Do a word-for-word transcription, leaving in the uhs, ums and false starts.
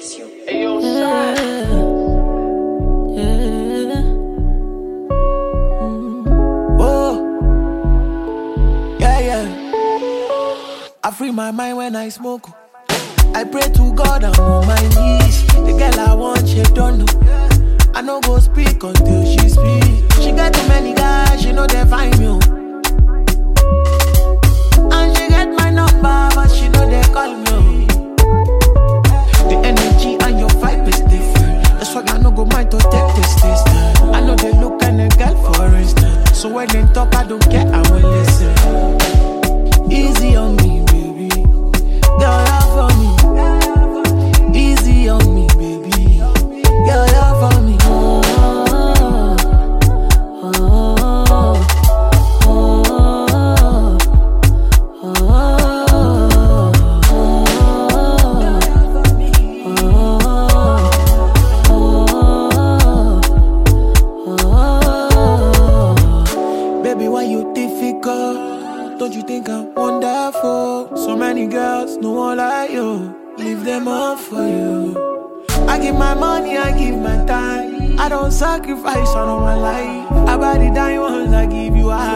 takes you. Hey, yo, Yeah, yeah. Mm. Oh, yeah, yeah. I free my mind when I smoke. I pray to God, I'm on my knees. The girl I want, she don't know. I no go speak until she speak. She got too many guys, she know they find me. And she get my number, but she know they call me. The energy and your vibe is different. That's why I no go mind to take this this time. I know they look and a girl for instance. So when they talk, I don't care, I will listen. Easy on me, baby. Girl, love for me. Easy on me, baby. Girl, love for me. Oh, oh, oh, oh, oh. Baby, why you difficult? Don't you think I'm wonderful? So many girls, no one like you. Leave them all for you. I give my money, I give my time. I don't sacrifice on all my life. I buy the diamonds, I give you a